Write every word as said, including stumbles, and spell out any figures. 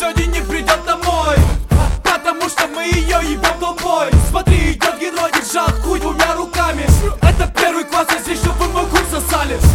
сегодня не придет домой, потому что мы ее ебем толпой. Смотри, идет герой, держа хуй двумя руками. Это первый класс, а здесь чтоб вы мой хуй сосали.